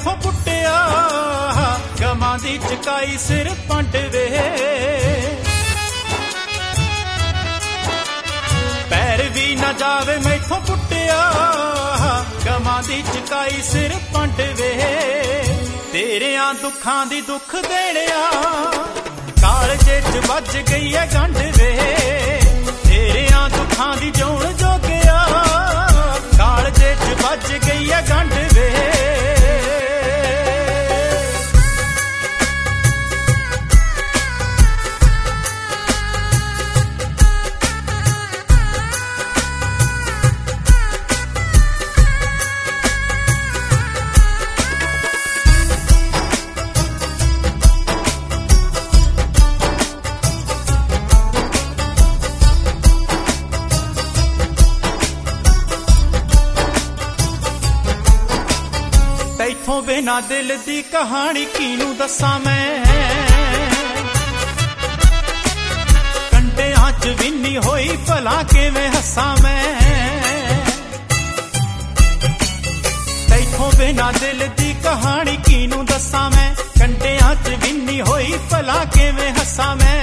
मैथों पुट्टिया गमां दी चकाई सिर पंड वे पैर भी न जावे मैथों पुट्टिया गमां दी चकाई सिर पंड वे तेरियां दुखां दी दुख देणिया कालजे च वज गई है गंढ वे तेरियां दुखां दी जौण जोगिया कालजे च वज गई है गंढ वे तैथों बिना दिल दी कहानी किनू दसां मैं कंढियां च विन्नी होई भला किवें हसां मैं तैथों बिना दिल दी कहानी किनू दसां मैं कंढियां च विन्नी होई भला किवें हसां मैं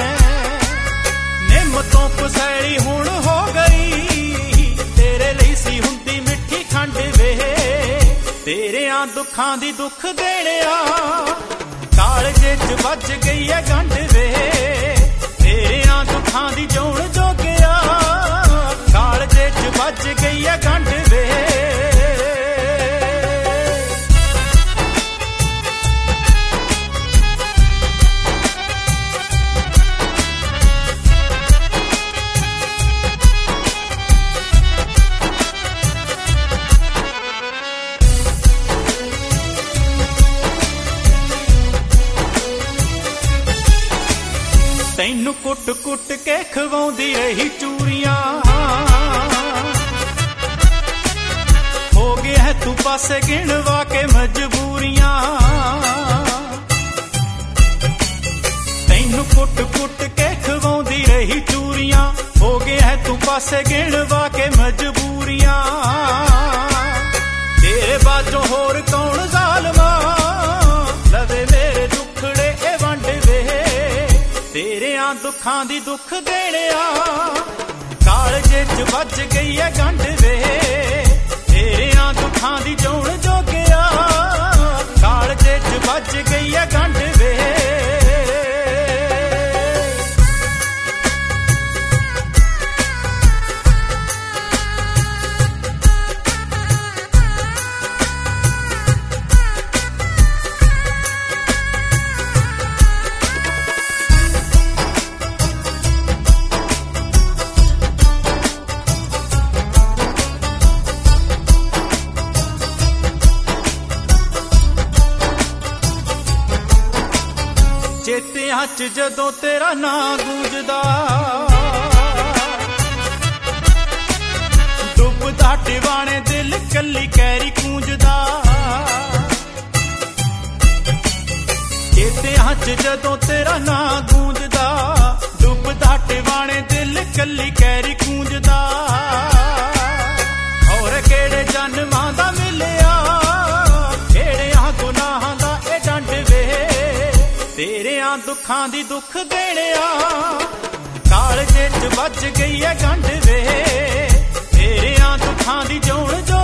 निम तों पसैली हुण हो गई तेरे लई सी हुंदी मिठी खंड वे तेरियां दुखां दी दुख देणिया कालजे च वज गई है गंढ वे तेरियां दुखां दी जौण जोगिया कालजे च वज गई है गंढ वे तैनू कुट कुट के खवाउंदी रही चूरियां हो गया है तू पासे गिणवा के मजबूरियां तैनू कुट कुट के खवाउंदी रही चूरियां हो गया है तू पासे गिणवा के मजबूरियां तेरे बाजों होर कौन जालमा लवे मेरे दुखड़े ए वंड वे तेरियां दुखां दी दुख देणिया कालजे च वज गई है गंढ वे तेरियां दुखां दी जौण जोगिया कालजे च वज गई है गंढ वे चेतियां च जदों तेरा नां गूंजदा डुबदा टिवाणे दिल कल्ली कैरी गूंजदा चेतियां च जदों तेरा नां गूंजदा डुबदा टिवाणे दिल कल्ली कैरी गूंजदा और केड़े जन्मां दा मिलिया केड़ियां गुनाहां दा ए डंड वे तेरियां दुखां दी दुख देणिया कालजे च वज गई है गंढ वे तेरियां दुखां दी जौण जो